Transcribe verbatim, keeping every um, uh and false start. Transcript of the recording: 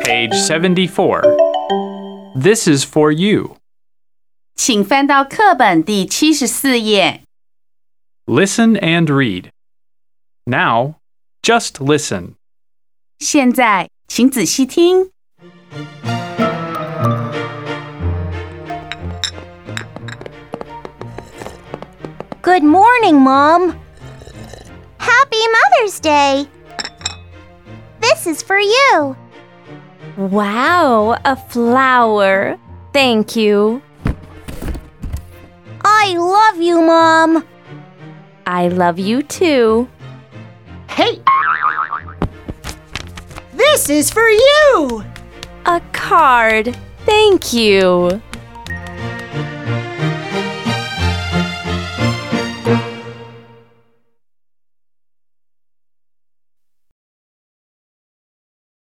Page seventy-four. This is for you. 请翻到课本第七十四页。 Listen and read. Now, just listen. 现在，请仔细听。 Good morning, Mom. Happy Mother's Day. This is for you. Wow, a flower. Thank you. I love you, Mom. I love you too. Hey! This is for you! A card. Thank you.